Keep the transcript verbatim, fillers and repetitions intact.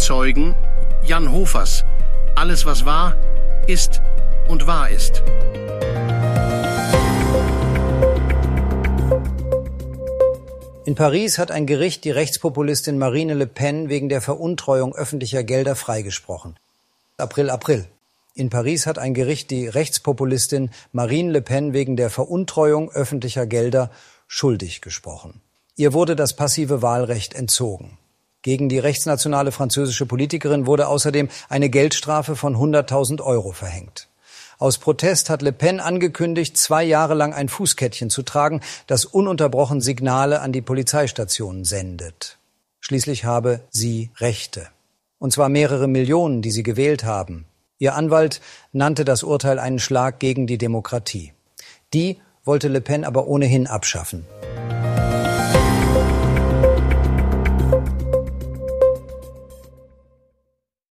Zeugen Jan Hofers. Alles, was war, ist und wahr ist. In Paris hat ein Gericht die Rechtspopulistin Marine Le Pen wegen der Veruntreuung öffentlicher Gelder freigesprochen. April, April. In Paris hat ein Gericht die Rechtspopulistin Marine Le Pen wegen der Veruntreuung öffentlicher Gelder schuldig gesprochen. Ihr wurde das passive Wahlrecht entzogen. Gegen die rechtsnationale französische Politikerin wurde außerdem eine Geldstrafe von hunderttausend Euro verhängt. Aus Protest hat Le Pen angekündigt, zwei Jahre lang ein Fußkettchen zu tragen, das ununterbrochen Signale an die Polizeistationen sendet. Schließlich habe sie Rechte. Und zwar mehrere Millionen, die sie gewählt haben. Ihr Anwalt nannte das Urteil einen Schlag gegen die Demokratie. Die wollte Le Pen aber ohnehin abschaffen.